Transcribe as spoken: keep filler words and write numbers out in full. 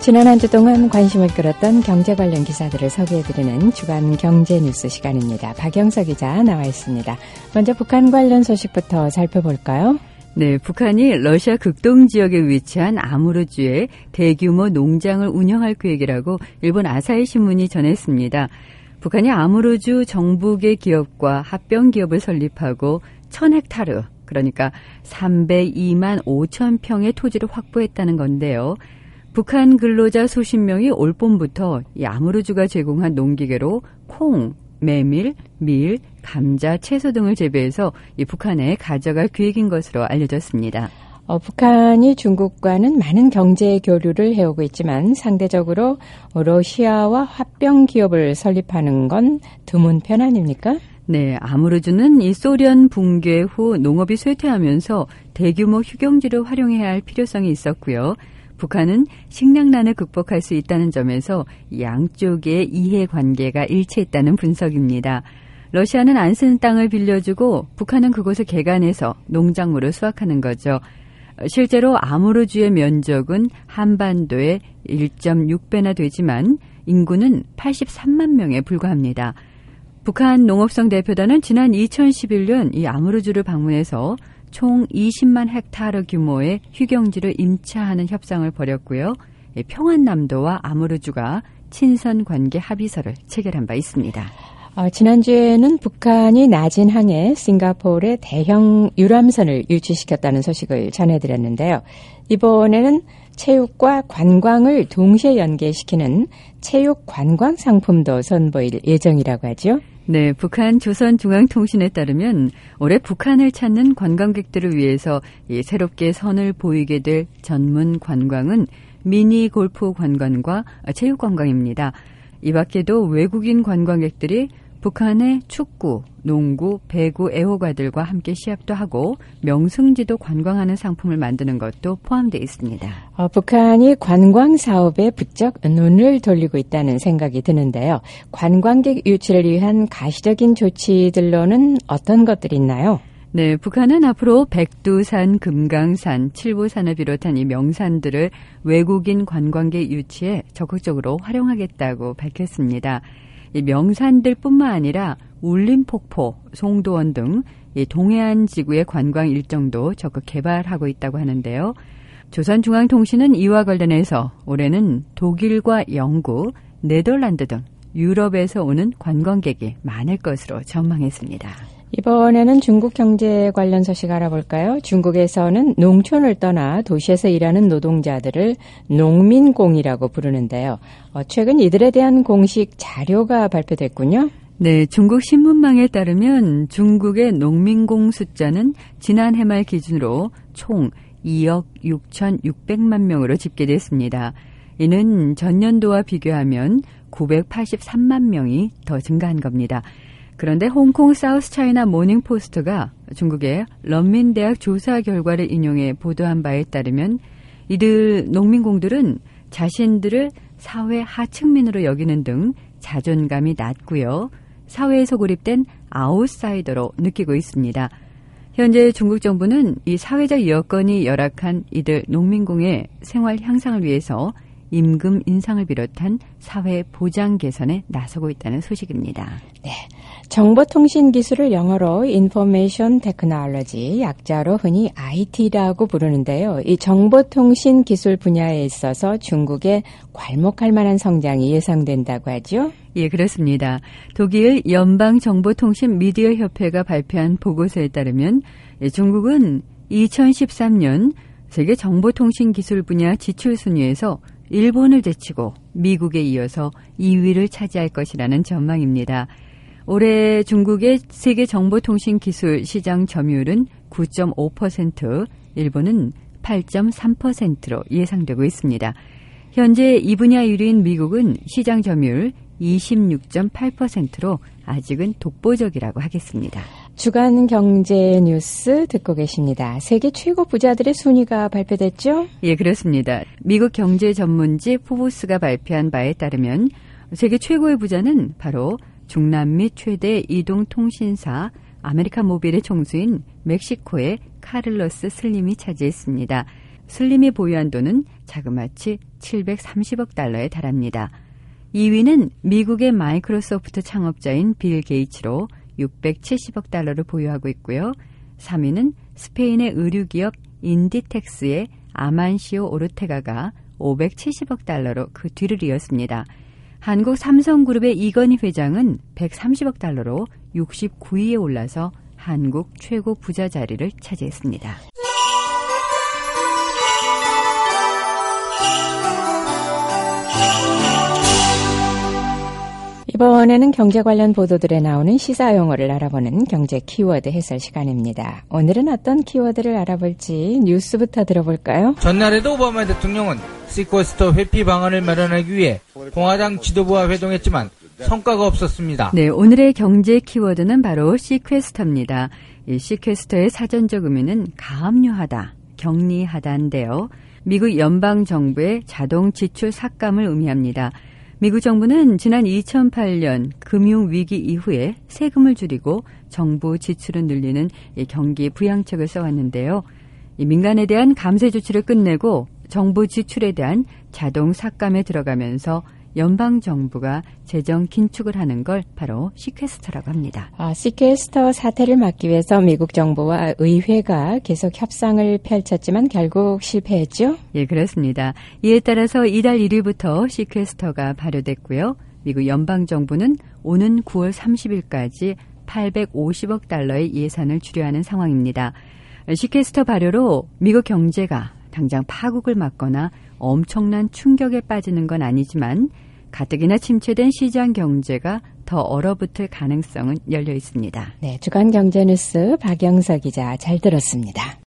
지난 한 주 동안 관심을 끌었던 경제 관련 기사들을 소개해드리는 주간 경제 뉴스 시간입니다. 박영서 기자 나와 있습니다. 먼저 북한 관련 소식부터 살펴볼까요? 네, 북한이 러시아 극동 지역에 위치한 아무르주에 대규모 농장을 운영할 계획이라고 일본 아사히 신문이 전했습니다. 북한이 아무르주 정부계 기업과 합병 기업을 설립하고 천 헥타르, 그러니까 삼백이만 오천 평의 토지를 확보했다는 건데요. 북한 근로자 수십 명이 올 봄부터 이 아무르주가 제공한 농기계로 콩, 메밀, 밀, 감자, 채소 등을 재배해서 이 북한에 가져갈 계획인 것으로 알려졌습니다. 어, 북한이 중국과는 많은 경제 교류를 해오고 있지만 상대적으로 러시아와 합병 기업을 설립하는 건 드문 편 아닙니까? 네, 아무르주는 이 소련 붕괴 후 농업이 쇠퇴하면서 대규모 휴경지를 활용해야 할 필요성이 있었고요. 북한은 식량난을 극복할 수 있다는 점에서 양쪽의 이해관계가 일치했다는 분석입니다. 러시아는 안 쓰는 땅을 빌려주고 북한은 그곳을 개간해서 농작물을 수확하는 거죠. 실제로 아무르주의 면적은 한반도의 일 점 육 배나 되지만 인구는 팔십삼만 명에 불과합니다. 북한 농업성 대표단은 지난 이천십일 년 이 아무르주를 방문해서 총 이십만 헥타르 규모의 휴경지를 임차하는 협상을 벌였고요. 평안남도와 아무르주가 친선관계 합의서를 체결한 바 있습니다. 어, 지난주에는 북한이 낮은 항에 싱가포르의 대형 유람선을 유치시켰다는 소식을 전해드렸는데요. 이번에는 체육과 관광을 동시에 연계시키는 체육 관광 상품도 선보일 예정이라고 하죠. 네, 북한 조선중앙통신에 따르면 올해 북한을 찾는 관광객들을 위해서 이 새롭게 선을 보이게 될 전문 관광은 미니 골프 관광과 체육 관광입니다. 이 밖에도 외국인 관광객들이 북한의 축구, 농구, 배구 애호가들과 함께 시합도 하고 명승지도 관광하는 상품을 만드는 것도 포함되어 있습니다. 어, 북한이 관광 사업에 부쩍 눈을 돌리고 있다는 생각이 드는데요. 관광객 유치를 위한 가시적인 조치들로는 어떤 것들이 있나요? 네, 북한은 앞으로 백두산, 금강산, 칠보산을 비롯한 이 명산들을 외국인 관광객 유치에 적극적으로 활용하겠다고 밝혔습니다. 이 명산들뿐만 아니라 울림폭포, 송도원 등 이 동해안 지구의 관광 일정도 적극 개발하고 있다고 하는데요. 조선중앙통신은 이와 관련해서 올해는 독일과 영국, 네덜란드 등 유럽에서 오는 관광객이 많을 것으로 전망했습니다. 이번에는 중국 경제 관련 소식 알아볼까요? 중국에서는 농촌을 떠나 도시에서 일하는 노동자들을 농민공이라고 부르는데요. 어, 최근 이들에 대한 공식 자료가 발표됐군요. 네, 중국 신문망에 따르면 중국의 농민공 숫자는 지난해 말 기준으로 총 이억 육천육백만 명으로 집계됐습니다. 이는 전년도와 비교하면 구백팔십삼만 명이 더 증가한 겁니다. 그런데 홍콩 사우스차이나 모닝포스트가 중국의 런민대학 조사 결과를 인용해 보도한 바에 따르면 이들 농민공들은 자신들을 사회 하층민으로 여기는 등 자존감이 낮고요. 사회에서 고립된 아웃사이더로 느끼고 있습니다. 현재 중국 정부는 이 사회적 여건이 열악한 이들 농민공의 생활 향상을 위해서 임금 인상을 비롯한 사회 보장 개선에 나서고 있다는 소식입니다. 네, 정보통신 기술을 영어로 Information Technology, 약자로 흔히 아이티라고 부르는데요. 이 정보통신 기술 분야에 있어서 중국의 괄목할 만한 성장이 예상된다고 하죠? 예, 그렇습니다. 독일 연방정보통신 미디어협회가 발표한 보고서에 따르면 중국은 이천십삼 년 세계 정보통신 기술 분야 지출 순위에서 일본을 제치고 미국에 이어서 이 위를 차지할 것이라는 전망입니다. 올해 중국의 세계 정보통신 기술 시장 점유율은 구 점 오 퍼센트, 일본은 팔 점 삼 퍼센트로 예상되고 있습니다. 현재 이 분야 일 위인 미국은 시장 점유율 이십육 점 팔 퍼센트로 아직은 독보적이라고 하겠습니다. 주간 경제 뉴스 듣고 계십니다. 세계 최고 부자들의 순위가 발표됐죠? 예, 그렇습니다. 미국 경제 전문지 포브스가 발표한 바에 따르면 세계 최고의 부자는 바로 중남미 최대 이동통신사 아메리카 모빌의 총수인 멕시코의 카를로스 슬림이 차지했습니다. 슬림이 보유한 돈은 자그마치 칠백삼십억 달러에 달합니다. 이 위는 미국의 마이크로소프트 창업자인 빌 게이츠로 육백칠십억 달러를 보유하고 있고요. 삼 위는 스페인의 의류기업 인디텍스의 아만시오 오르테가가 오백칠십억 달러로 그 뒤를 이었습니다. 한국 삼성그룹의 이건희 회장은 백삼십억 달러로 육십구 위에 올라서 한국 최고 부자 자리를 차지했습니다. 이번에는 경제 관련 보도들에 나오는 시사 용어를 알아보는 경제 키워드 해설 시간입니다. 오늘은 어떤 키워드를 알아볼지 뉴스부터 들어볼까요? 전날에도 오바마 대통령은 시퀘스터 회피 방안을 마련하기 위해 공화당 지도부와 회동했지만 성과가 없었습니다. 네, 오늘의 경제 키워드는 바로 시퀘스터입니다. 이 시퀘스터의 사전적 의미는 가압류하다, 격리하다인데요. 미국 연방정부의 자동 지출 삭감을 의미합니다. 미국 정부는 지난 이천팔 년 금융위기 이후에 세금을 줄이고 정부 지출을 늘리는 경기 부양책을 써왔는데요. 이 민간에 대한 감세 조치를 끝내고 정부 지출에 대한 자동 삭감에 들어가면서 연방정부가 재정 긴축을 하는 걸 바로 시퀘스터라고 합니다. 아, 시퀘스터 사태를 막기 위해서 미국 정부와 의회가 계속 협상을 펼쳤지만 결국 실패했죠? 예, 그렇습니다. 이에 따라서 이달 일 일부터 시퀘스터가 발효됐고요. 미국 연방정부는 오는 구월 삼십일까지 팔백오십억 달러의 예산을 줄여하는 상황입니다. 시퀘스터 발효로 미국 경제가 당장 파국을 맞거나 엄청난 충격에 빠지는 건 아니지만 가뜩이나 침체된 시장 경제가 더 얼어붙을 가능성은 열려 있습니다. 네, 주간 경제 뉴스 박영서 기자 잘 들었습니다.